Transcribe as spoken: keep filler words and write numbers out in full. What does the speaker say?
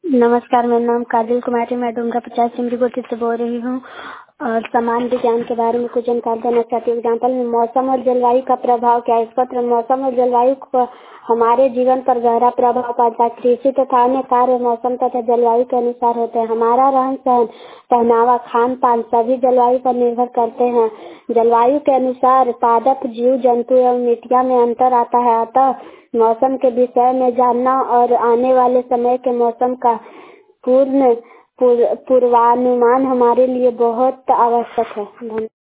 नमस्कार, मेरा नाम काजल कुमारी, मैं डूंगरा पचास सिमरीगोटी से बोल रही हूँ और सामान्य विज्ञान के बारे में कुछ जानकारी देना चाहती हूँ। एग्जाम्पल में मौसम और जलवायु का प्रभाव क्या है। इस पर मौसम और जलवायु को हमारे जीवन पर गहरा प्रभाव पड़ता है। कृषि तथा अन्य कार्य मौसम तथा जलवायु के अनुसार होते हैं। हमारा रहन सहन, पहनावा, खान पान सभी जलवायु पर निर्भर करते हैं। जलवायु के अनुसार पादप, जीव जंतु एवं मिट्टियाँ में अंतर आता है। अतः मौसम के विषय में जानना और आने वाले समय के मौसम का पूर्ण पूर्वानुमान हमारे लिए बहुत आवश्यक है। धन्यवाद।